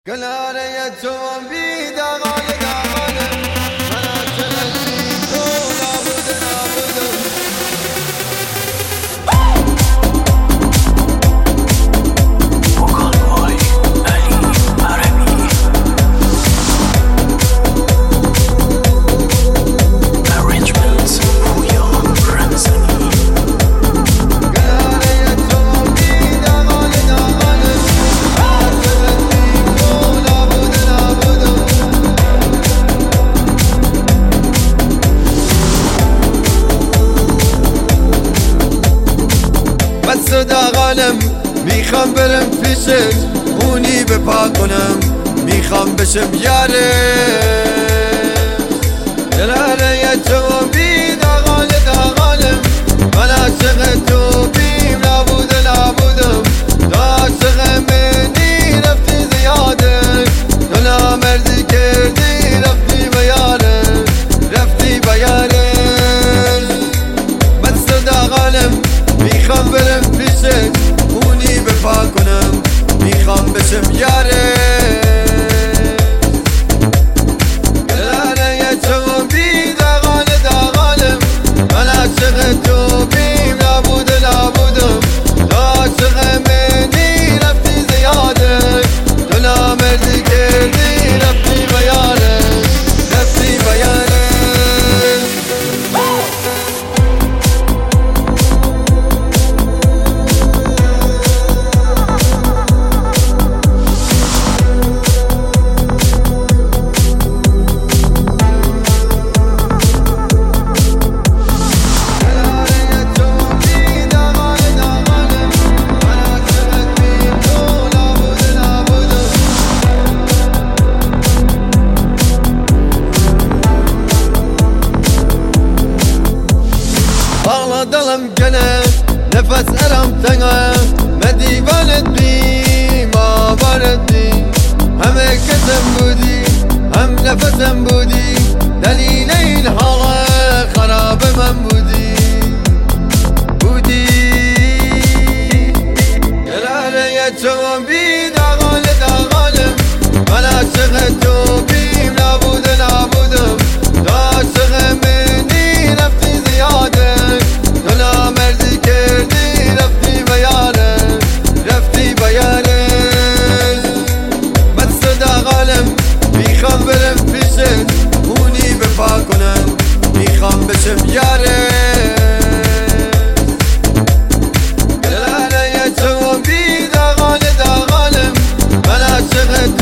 کناره تو بی داغال داغالم من عاشقت بی تو نابودم وکالوهای علی عربی Arrangements پویا رمزانی کناره تو بی داغال داغالم من عاشقت بی تو نابودم بس داغالم میخوام برم پیشت خونی بپا کنم میخوام بشم یاره کناره تو بی داغال داغالم من عاشق تو بیم نابودم تو عاشق منی رفتی زیاده تو نامردی کردی رفتی بیاره بس داغالم میخوام برم پیشت خونی بپا کنم میخوام بشم یاره کناره تو بی داغال داغالم من عاشق تو بیم نابودم تو عاشق منی رفتی زیاده تو نامردی کردی رفتی بیاره Dalım gene nefes eram sana me divanet bim avaret bim hem kesem budi hem nefesem budi delileyn hala خراب من بودی کناره تو بی داغال داغالم من عاشق تو بیم نابودم تو عاشق منی رفتی زیاده تو نامردی کردی رفتی بیاره بس داغالم میخوام برم پیشت خونی بپا کنم میخوام بشم یاره کناره تو بی داغال داغالم من عاشق